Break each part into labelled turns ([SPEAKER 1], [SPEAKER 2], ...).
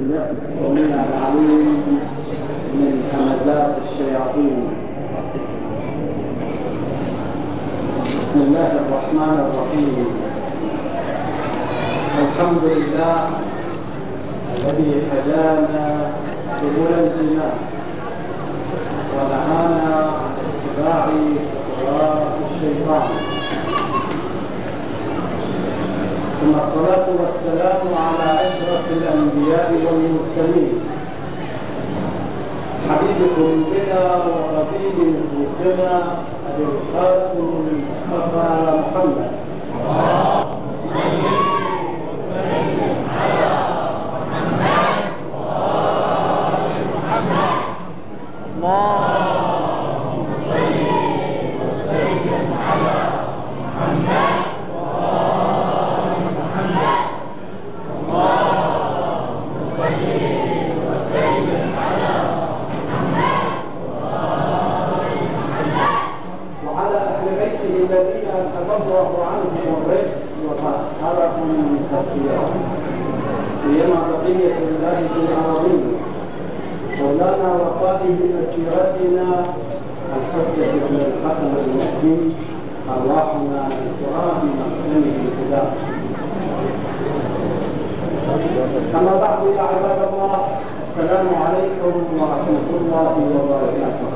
[SPEAKER 1] بالله السميع العليم من همزات الشياطين. بسم الله الرحمن الرحيم. الحمد لله الذي هدانا سبل الجنان ونهانا عن اتباع خطوات الشيطان، ثم الصلاة والسلام على أشرف الأنبياء والمرسلين، حبيب قلوبنا وربيب نفوسنا أبي القاسم المصطفى محمد. اللهم صل وسلم على محمد وآل محمد. اللهم صل وسلم على محمد. الذين تبرأ عنهم الرجس وطهرهم تطهيرا، سيما بقية الله في الأراضين، مولانا وقائد مسيرتنا الحجة بن الحسن المهدي، أرواحنا لتراب مقدمه الفداء. أما بعد يا عباد الله، السلام عليكم ورحمة الله وبركاته.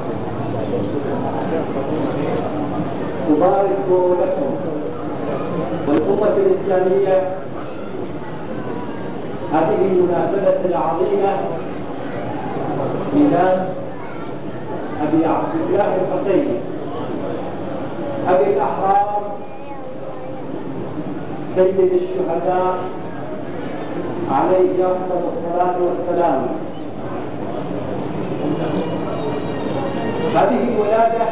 [SPEAKER 1] أبارك لكم والأمة الإسلامية هذه المناسبة العظيمة ميلاد أبي عبد الله الحسين أبي الأحرار سيد الشهداء عليه أفضل الصلاة والسلام. هذه ولادة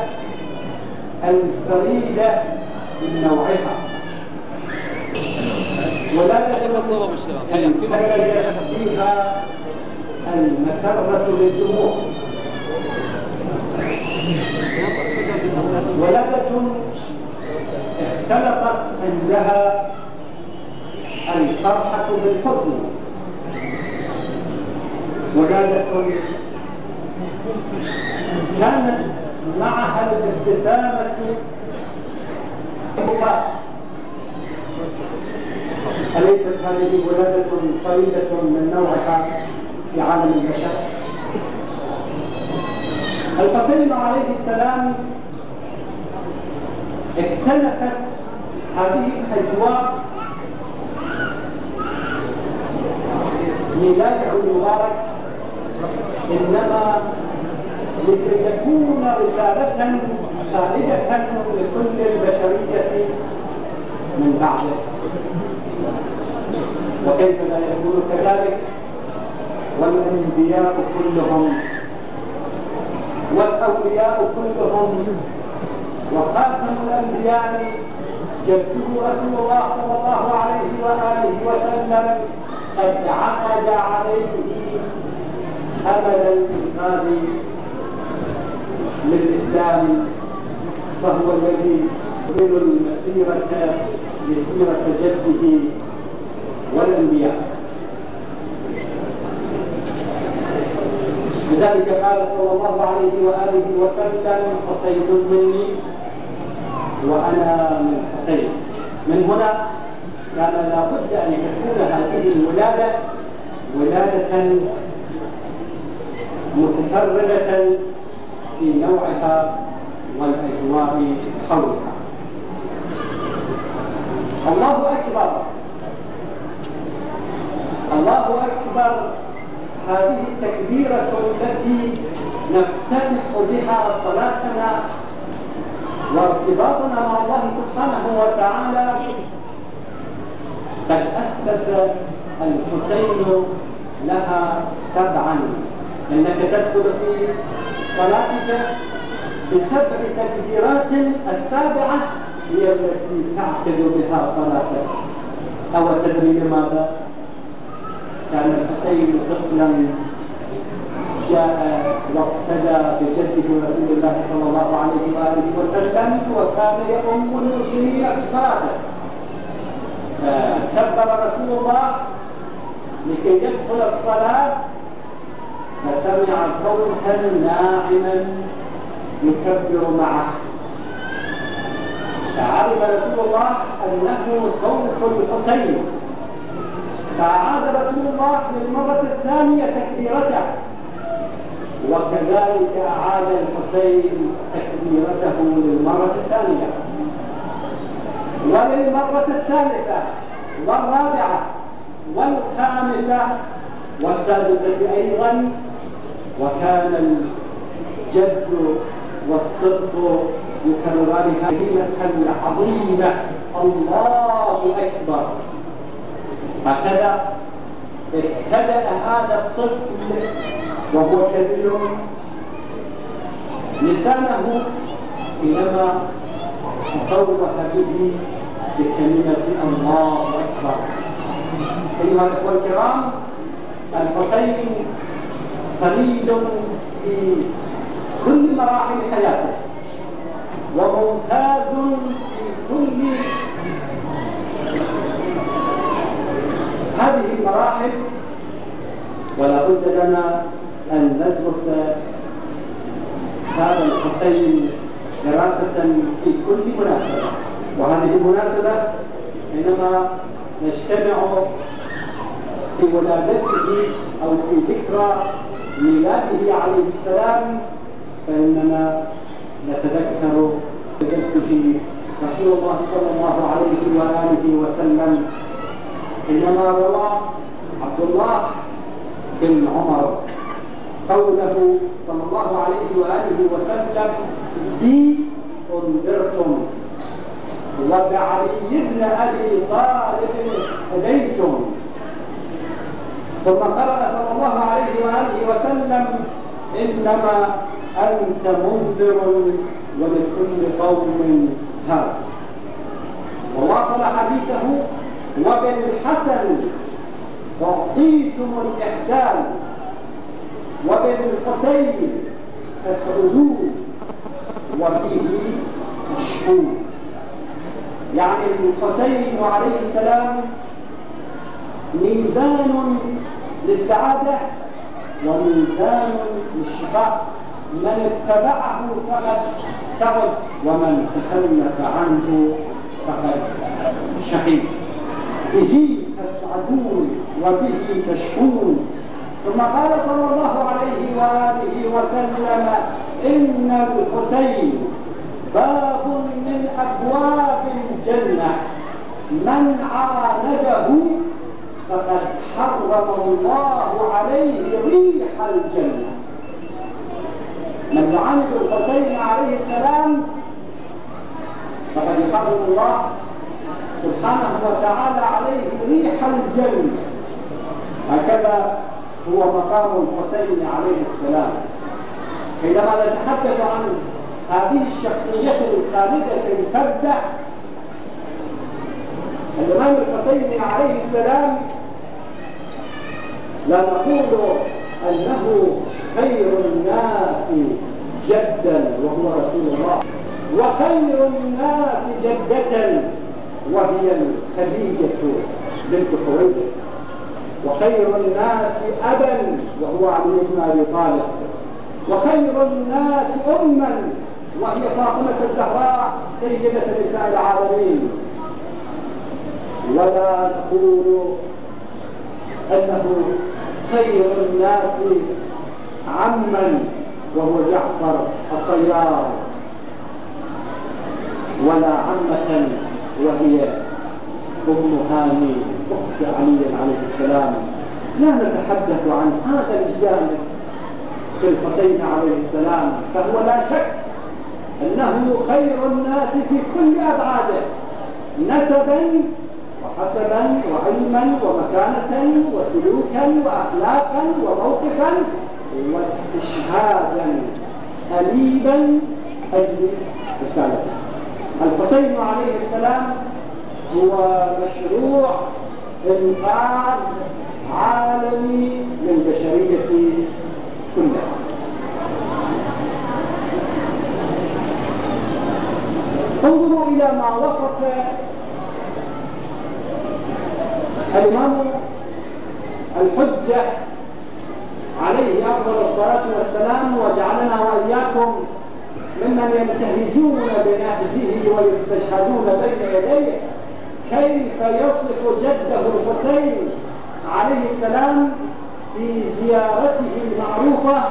[SPEAKER 1] الفريدة من نوعها، ولادة فيها المسرة للدموع، ولادة اختلطت عندها الفرحة بالحزن، ولادة كانت معها الابتسامة أليست هذه ولادة فريدة من نوعها في عالم البشر؟ الحسين عليه السلام اكتنفت هذه الأجواء ميلاده المبارك إنما لكي يكون رسالة خالدة لكل البشرية من بعده. وكيف لا يكون كذلك والأنبياء كلهم والأولياء كلهم وخاتم الأنبياء جده رسول الله صلى الله عليه وآله وسلم قد عقد عليه أمل الإنقاذ للإسلام، فهو الذي يكمل المسيرة لسيرة جده والأنبياء. لذلك قال صلى الله عليه وآله وسلم: حسين مني وأنا من حسين. من هنا كان لا بد أن تكون هذه الولادة ولادة متفردة في نوعها والأجواء حولها. الله أكبر، الله أكبر، هذه التكبيرة التي نفتتح بها صلاتنا وارتباطنا مع الله سبحانه وتعالى. قد أسس الحسين لها 7، إنك تدخل في صلاتك ب7 تكبيرات، السابعة هي التي تعقد بها صلاتك. أو تدري لماذا؟ كان الحسين طفلا جاء واقتدى بجده رسول الله صلى الله عليه وآله وسلم، وكان يؤم المسلمين في صلاته. كبر رسول الله لكي يدخل الصلاة فسمع صوتا ناعما يكبر معه، فعرف رسول الله أنه صوت الحسين، فأعاد رسول الله للمرة الثانية تكبيرته، وكذلك أعاد الحسين تكبيرته للمرة الثانية وللمرة الثالثة والرابعة والخامسة والسادسة أيضا. وكان الجد والصدق يكررانها كلمة عظيمة: الله أكبر. هكذا ابتدأ هذا الطفل وهو كبير لسانه حينما تطوح به بكلمة الله أكبر. أيها الأخوة الكرام، الحسين فريد في كل مراحل حياته وممتاز في كل هذه المراحل، ولا بد لنا أن ندرس هذا الحسين دراسة في كل مناسبة. وهذه المناسبة حينما نجتمع في ولادته أو في ذكرى ميلاده عليه السلام فإننا نتذكر بجده رسول الله صلى الله عليه وآله وسلم حينما روى عبد الله بن عمر قوله صلى الله عليه وآله وسلم: بي أنذرتم وبعلي بن أبي طالب هديتم. ثم قرأ صلى الله عليه وآله وسلم: إنما أنت منذر ولكل قوم هاد. وواصل حديثه: وبالحسن أعطيتم الإحسان وبالحسين تسعدون وبه تشكون. يعني الحسين عليه السلام ميزان للسعادة وميزان للشقاء، من اتبعه فقد سعد ومن تخلف عنه فقد شقي. به تسعدون وبه تشكون. ثم قال صلى الله عليه وآله وسلم: إن الحسين باب من أبواب الجنة، من عانده فقد حرم الله عليه ريح الجنة. من يعاند الحسين عليه السلام فقد يحرم الله سبحانه وتعالى عليه ريح الجنة. هكذا هو مقام الحسين عليه السلام. حينما نتحدث عن هذه الشخصية الخالدة الفردة الإمام الحسين عليه السلام، لا نقول أنه خير الناس جدا وهو رسول الله، وخير الناس جدة وهي الخديجة بنت خويلد، وخير الناس أبا وهو علي بن أبي طالب، وخير الناس أما وهي فاطمة الزهراء سيدة نساء العالمين. ولا نقول أنه خير الناس عما وهو جعفر الطيار، ولا عمة وهي أم هاني أخت علي عليه السلام. لا نتحدث عن هذا الجانب في الحسين عليه السلام، فهو لا شك أنه خير الناس في كل أبعاده، نسبا وحسبا وعلما ومكانة وسلوكا وأخلاقا وموقفا واستشهادا أليبا أجل رسالته. الحسين عليه السلام هو مشروع إنقاذ عالمي للبشرية كلها. انظروا إلى ما وصف الإمام الحجة عليه أفضل الصلاة والسلام، وجعلنا وإياكم ممن ينتهجون بنهجه ويستشهدون بين يديه، كيف يصف جده الحسين عليه السلام في زيارته المعروفة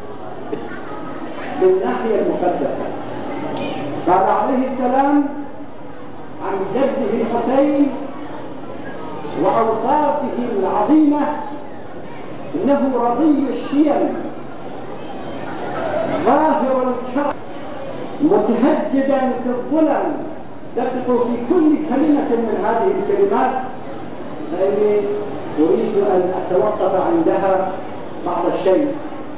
[SPEAKER 1] بالناحية المقدسة. قال عليه السلام عن جده الحسين وأوصافه العظيمة: إنه رضي الشيم ظاهر الكرم متهجدا في الظلم. دققوا في كل كلمة من هذه الكلمات، فإني أريد أن أتوقف عندها بعض الشيء.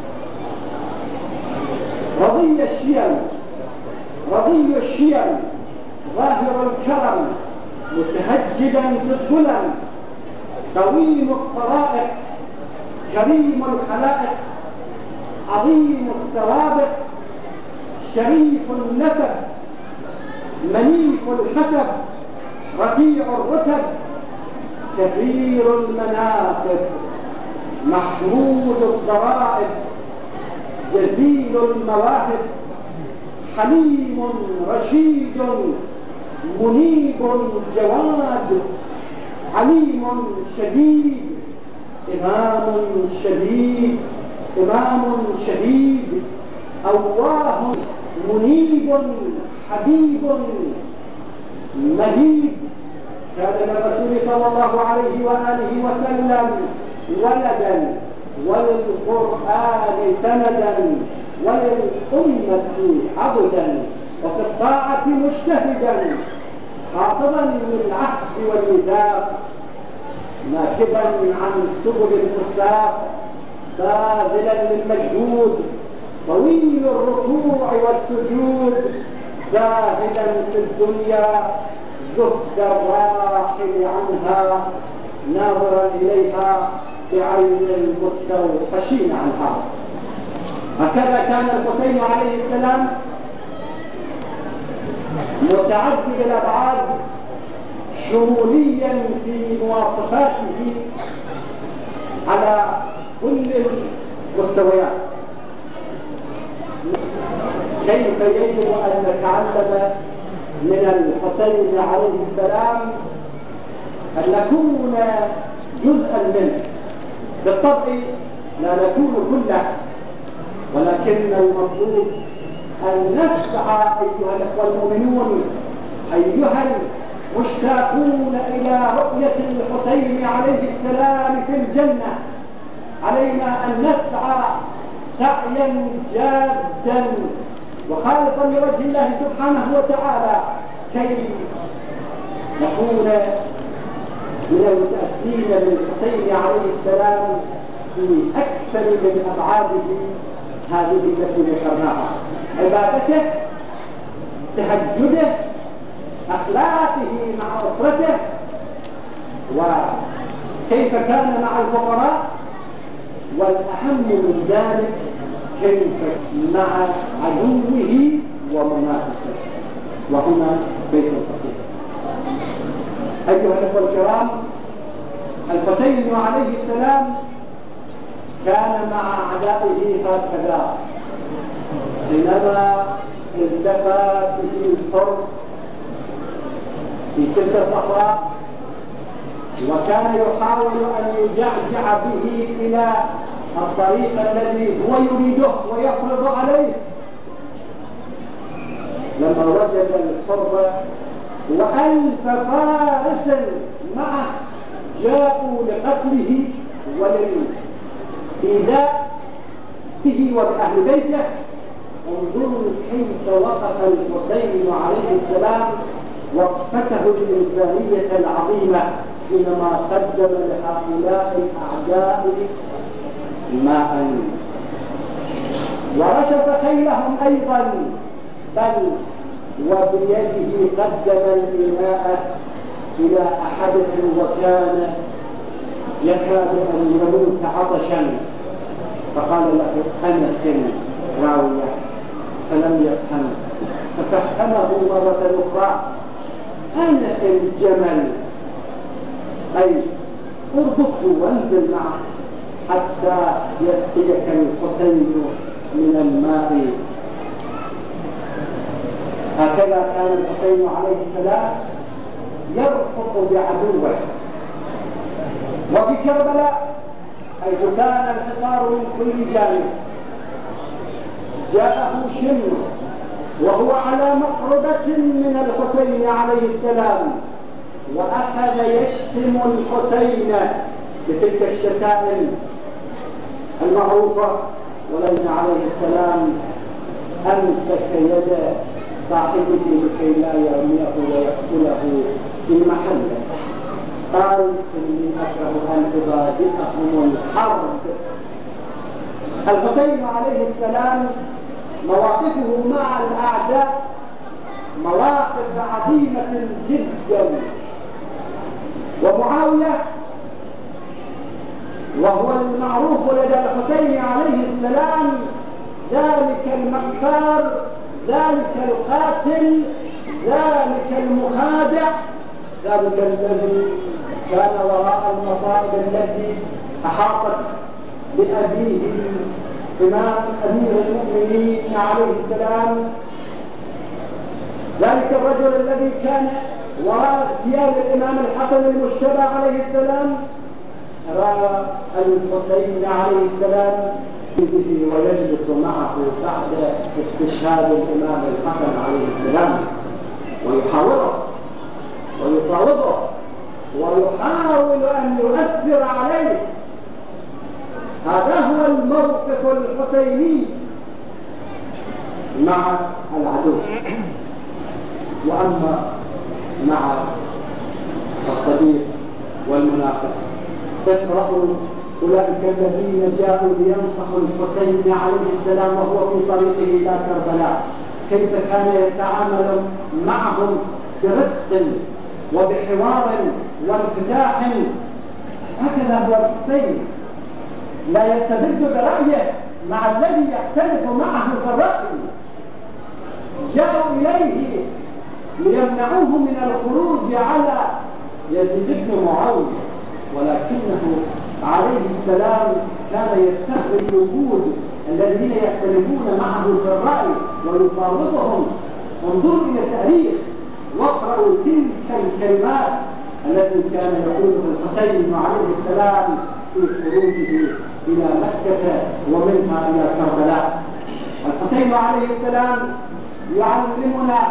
[SPEAKER 1] رضي الشيم، رضي الشيم ظاهر الكرم متهجدا في الظلم، قويم الطرائق، كريم الخلائق، عظيم السوابق، شريف النسب، منيف الحسب، رفيع الرتب، كثير المناقب، محمود الضرائب، جزيل المواهب، حليم رشيد، منيب جواد، عليم شديد، إمام شديد، أواه منيب، حبيب مهيب. كان للرسول صلى الله عليه وآله وسلم ولدا، وللقرآن سندا، وللأمة عبدا، وفي الطاعة مجتهدا، حافظا للعهد والميثاق، ناكبا عن سبل الفساق، باذلا للمجهود، طويل الركوع والسجود، زاهدا في الدنيا، زهد الراحل عنها، ناظرا إليها بعين المستوحشين عنها. هكذا كان الحسين عليه السلام متعدد الأبعاد، شموليا في مواصفاته على كل المستويات. كيف يجب أن نتعلم من الحسين عليه السلام؟ أن نكون جزءا منه. بالطبع لا نكون كله، ولكن المطلوب أن نسعى أيها الأخوة المؤمنون، أيها المشتاقون إلى رؤية الحسين عليه السلام في الجنة، علينا أن نسعى سعيا جادا وخالصا لوجه الله سبحانه وتعالى، كي نكون من المتأسين بالحسين عليه السلام في أكثر من أبعاده هذه التي ذكرناها: عبادته، تهجده، أخلاقه مع أسرته، وكيف كان مع الفقراء، والأهم من ذلك كيف مع عدوه ومنافسه. وهنا بيت القصيدة. أيها الأخوة الكرام، الحسين عليه السلام كان مع أعدائه هكذا: حينما التقى به الحر في تلك الصحراء، وكان يحاول أن يجعجع به إلى الطريق الذي هو يريده ويفرض عليه، لما وجد الحر وألف فارس معه جاءوا لقتله وللإيذاء به وبأهل بيته، انظروا كيف وقف الحسين عليه السلام وقفته الإنسانية العظيمة حينما قدم لهؤلاء الأعداء ماء ورشف خيلهم أيضا، بل وبيده قدم الإناء إلى أحدهم وكان يكاد أن يموت عطشا، فقال له: أنخ راوية، فلم يفهم، ففهمه مرة أخرى: أنخ الجمل، أي اربطه وانزل معه حتى يسقيك الحسين من الماء. هكذا كان الحسين عليه السلام يرفق بعدوه. وفي كربلاء حيث كان الحصار من كل جانب جاءه شمر وهو على مقربة من الحسين عليه السلام، وأخذ يشتم الحسين بتلك الشتائم المعروفة، ولكن عليه السلام أمسك يد صاحبه لكي لا يرميه ويقتله في محله. قال إني أكره أن أبادئهم الحرب. الحسين عليه السلام مواقفه مع الأعداء مواقف عظيمة جدا. ومعاوية وهو المعروف لدى الحسين عليه السلام ذلك المكار، ذلك القاتل، ذلك المخادع، ذلك الذي كان وراء المصائب التي أحاطت بأبيه الإمام أمير المؤمنين عليه السلام، ذلك الرجل الذي كان وراء اغتيال الإمام الحسن المجتبى عليه السلام. رأى الحسين عليه السلام به ويجلس معه بعد استشهاد الإمام الحسن عليه السلام ويحاوره ويفاوضه ويحاول أن يؤثر عليه. هذا هو الموقف الحسيني مع العدو. وأما مع الصديق والمنافس تقرأوا أولئك الذين جاءوا لينصحوا الحسين عليه السلام وهو في طريقه إلى كربلاء، كيف كان يتعامل معهم برفق وبحوار وانفتاح. هكذا هو الحسين، لا يستبد برأيه مع الذي يختلف معه في الرأي. جاءوا إليه ليمنعوه من الخروج على يزيد بن معاوية، ولكنه عليه السلام كان يستقبل الوجود الذين يختلفون معه في الرأي ويفاوضهم. انظروا إلى التاريخ واقرأوا تلك الكلمات التي كان يقولها الحسين عليه السلام في خروجه إلى مكة ومنها إلى كربلاء. الحسين عليه السلام يعلمنا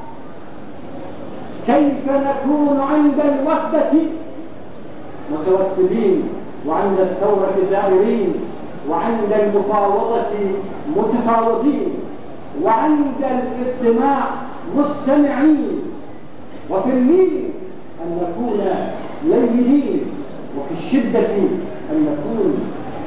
[SPEAKER 1] كيف نكون عند الوحدة متوثبين، وعند الثورة ذائرين، وعند المفاوضة متفاوضين، وعند الاستماع مستمعين، وفي اللين أن نكون لينين، وفي الشدة أن نكون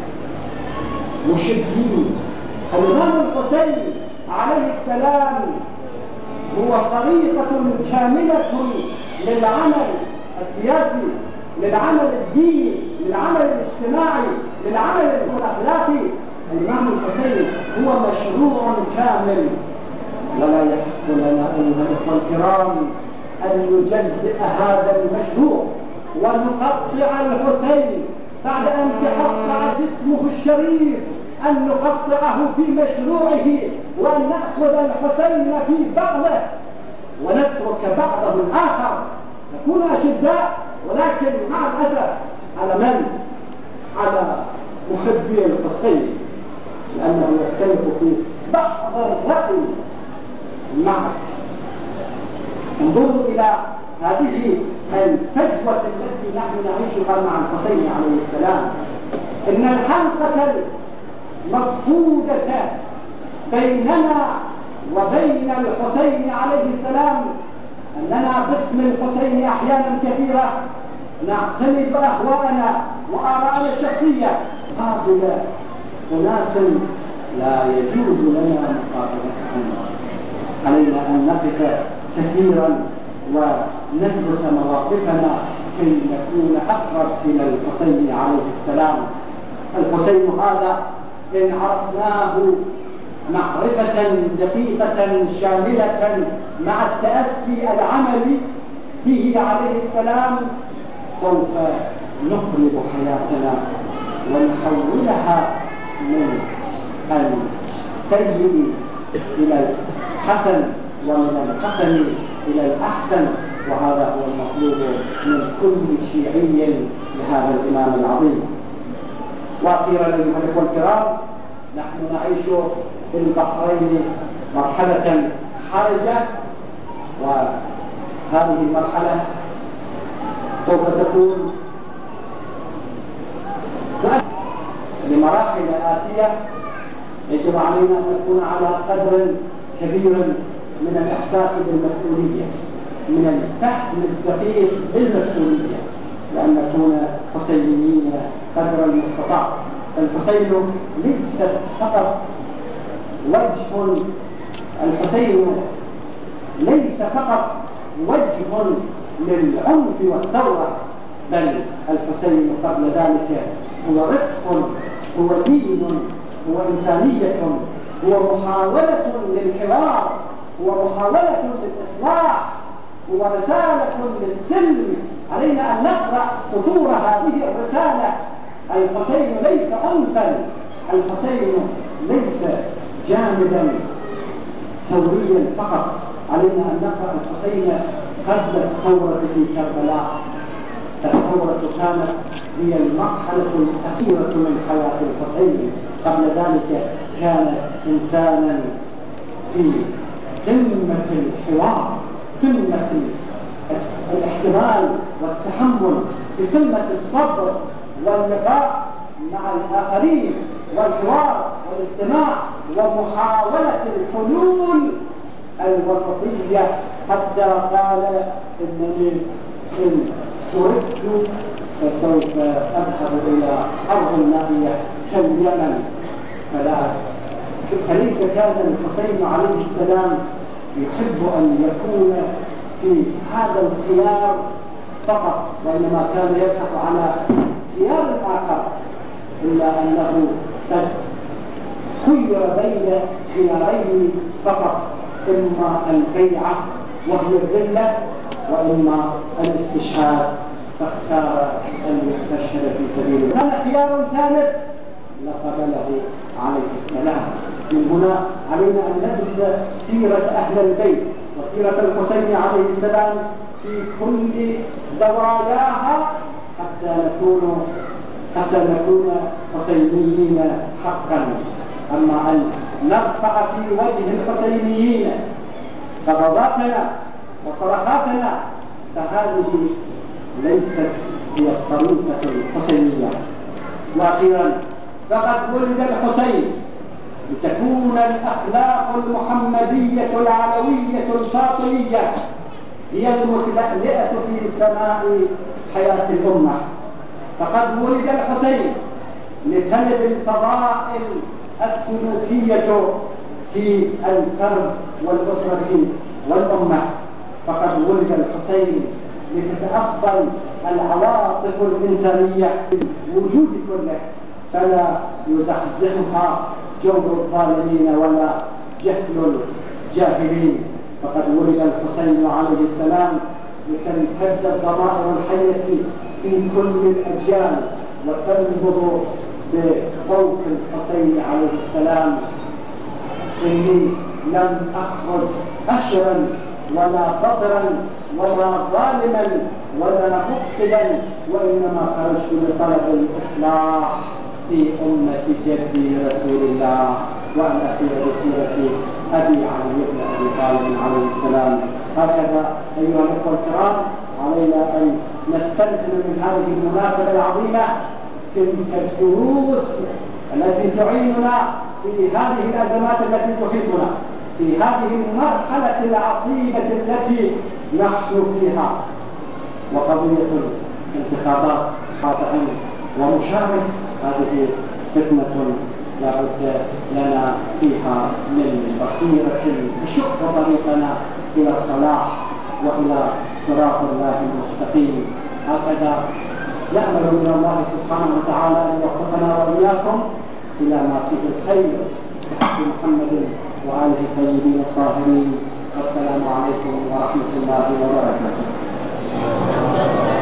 [SPEAKER 1] مشدين. الإمام الحسين عليه السلام هو طريقة كاملة للعمل السياسي، للعمل الديني، للعمل الاجتماعي، للعمل الأخلاقي. الإمام الحسين هو مشروع كامل، ولا يحق لنا أيها الأخوة الكرام أن نجزئ هذا المشروع ونقطع الحسين بعد أن تقطع جسمه الشريف، أن نقطعه في مشروعه وأن نأخذ الحسين في بعضه ونترك بعضه الآخر. نكون أشداء، ولكن مع الأسف على من؟ على محبي الحسين، لأنه يختلف في بعض الرأي معك. انظروا إلى هذه الفجوة التي نحن نعيشها مع الحسين عليه السلام. إن الحلقة المفقودة بيننا وبين الحسين عليه السلام أننا باسم الحسين أحيانا كثيرة نعتمد أهواءنا وآراءنا الشخصية قابل أناس لا يجوز لنا مقابلتهم. علينا أن نقف كثيرا وندرس مواقفنا كي نكون أقرب إلى الحسين عليه السلام. الحسين هذا إن عرفناه معرفة دقيقة شاملة مع التأسي العملي به عليه السلام سوف نقلب حياتنا ونحولها من السيء إلى الحسن ومن الحسن إلى الأحسن، وهذا هو المطلوب من كل شيعي لهذا الإمام العظيم. وأخيرا أيها الأخوة الكرام، نحن نعيش في البحرين مرحلة حرجة، وهذه المرحلة سوف تكون لمراحل آتية. يجب علينا أن نكون على قدر كبير من الإحساس بالمسؤولية، من الفهم الدقيق بالمسؤولية، وأن نكون حسينيين قدر المستطاع. الحسين ليست فقط وجه، الحسين ليس فقط وجه للعنف والثورة، بل الحسين قبل ذلك هو رفق، هو دين، هو إنسانية، هو محاولة للحوار، هو محاولة للإصلاح، هو رسالة للسلم. علينا أن نقرأ سطور هذه الرسالة. الحسين ليس عنفا، الحسين ليس جانبا ثوريا فقط. علينا أن نقرأ الحسين قبل الثورة في كربلاء. الثورة كانت هي المرحلة الأخيرة من حياة الحسين. قبل ذلك كان إنسانا في قمة الحوار، قمة الاحتمال والتحمل، في قمة الصبر واللقاء مع الآخرين والحوار والاستماع ومحاولة الحلول الوسطية، حتى قال إنني إن تركت فسوف أذهب إلى أرض نائية كاليمن. فليس كان الحسين عليه السلام يحب أن يكون في هذا الخيار فقط، وإنما كان يبحث على خيار آخر، إلا أنه قد خير بين خيارين فقط، إما البيعة وهي الذلة، وإما الاستشهاد، فاختار أن يستشهد في سبيله. كان خيار ثالث لقبله عليه السلام. من هنا علينا أن ندرس سيرة أهل البيت وسيرة الحسين عليه السلام في كل زواياها حتى نكون حسينيين حقا. أما أن نرفع في وجه الحسينيين ضرباتنا وصرخاتنا فهذه ليست هي الطريقة الحسينية. وأخيرا، فقد ولد الحسين لتكون الأخلاق المحمدية العلوية الفاطمية هي المتلألئة في سماء حياة الأمة. فقد ولد الحسين لتلد الفضائل السلوكية في الفرد والأسرة والأمة. فقد ولد الحسين لتتأصل العواطف الإنسانية في الوجود كله، فلا يزحزحها جور الظالمين ولا جهل الجاهلين. فقد ولد الحسين عليه السلام لتمتد الضمائر الحية في كل الأجيال وتنبض بصوت الحسين عليه السلام: إني لم أخرج أشرا ولا بطرا ولا ظالما ولا مفسدا، وإنما خرجت لطلب الإصلاح في أمة جدي رسول الله وأن أسير بسيرة أبي علي بن أبي طالب عليه السلام. هكذا أيها الأخوة الكرام علينا أن نستلهم من هذه المناسبة العظيمة تلك الدروس التي تعيننا في هذه الأزمات التي تحيطنا، في هذه المرحلة العصيبة التي نحن فيها. وقضية الانتخابات خاطئا ومشارك هذه فتنة لا بد لنا فيها من بصيرة تشق طريقنا إلى الصلاح وإلى صراط الله المستقيم. هكذا نأمل من الله سبحانه وتعالى أن يوفقنا وإياكم إلى ما فيه الخير بحق محمد وآله الطيبين الطاهرين. والسلام عليكم ورحمة الله وبركاته.